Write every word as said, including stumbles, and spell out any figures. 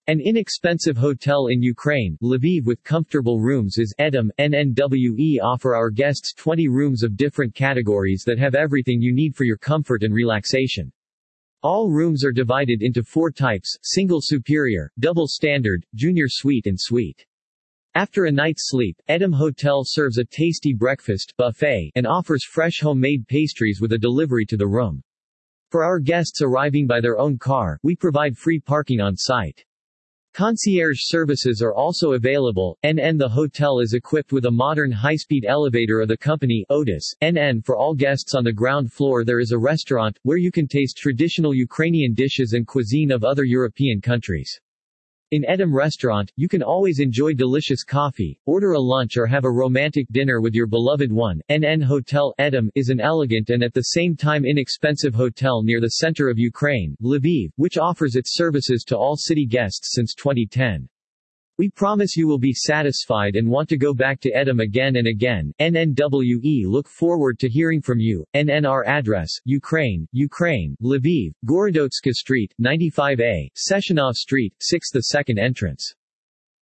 An inexpensive hotel in Ukraine, Lviv with comfortable rooms is Edom. N N W E offer our guests twenty rooms of different categories that have everything you need for your comfort and relaxation. All rooms are divided into four types: single superior, double standard, junior suite and suite. After a night's sleep, Edom Hotel serves a tasty breakfast buffet and offers fresh homemade pastries with a delivery to the room. For our guests arriving by their own car, we provide free parking on site. Concierge services are also available. N N The hotel is equipped with a modern high-speed elevator of the company Otis. N N For all guests on the ground floor there is a restaurant, where you can taste traditional Ukrainian dishes and cuisine of other European countries. In Edom restaurant, you can always enjoy delicious coffee, order a lunch or have a romantic dinner with your beloved one. N N Hotel Edom is an elegant and at the same time inexpensive hotel near the center of Ukraine, Lviv, which offers its services to all city guests since twenty ten. We promise you will be satisfied and want to go back to Edom again and again. N N W E look forward to hearing from you. N N R address, Ukraine, Ukraine, Lviv, Gorodotska Street, ninety-five A, Sessionov Street, sixth the second entrance.